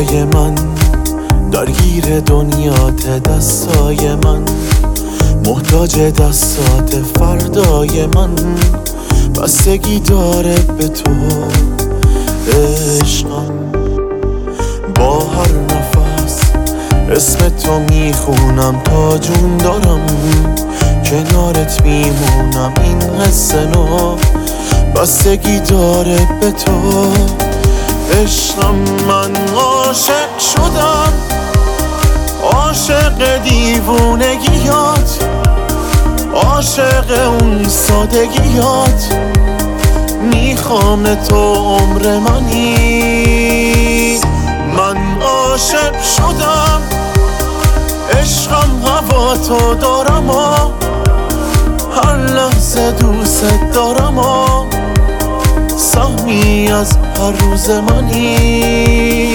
دنیای من، درگیر دنیات دستای من، محتاج دستات فردای من. بستگی داره به تو عشقم، با هر نفس اسم تو میخونم تا جون دارم، کنارت میمونم این حس نو. بستگی داره به تو عشقم، من عاشق شدم، عاشق دیوونگیات، عاشق اون سادگیات. میخوام تو عمر منی، من عاشق شدم، عشقم هوا تو دارم و هر لحظه دوست دارم و سهمی از هر روز منی.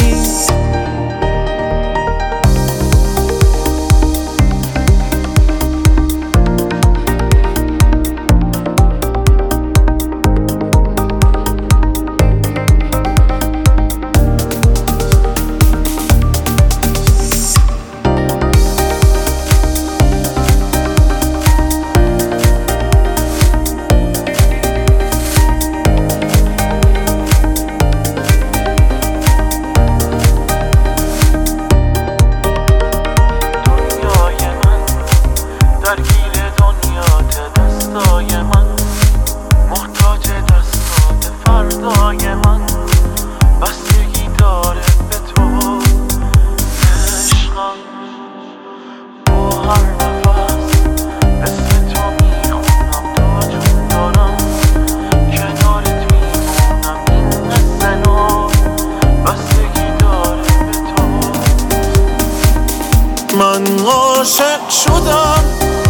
من عاشق شدم،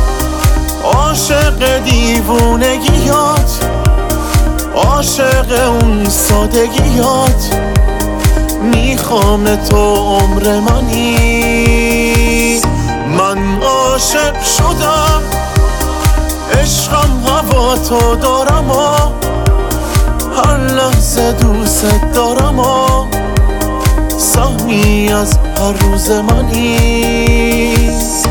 عاشق دیوونگیات، عاشق اون سادگیات. میخوام تو عمر منی، من عاشق شدم، عشقم هوا تو دارم و هر لحظه دوست دارم و سهمی از هر روز منی.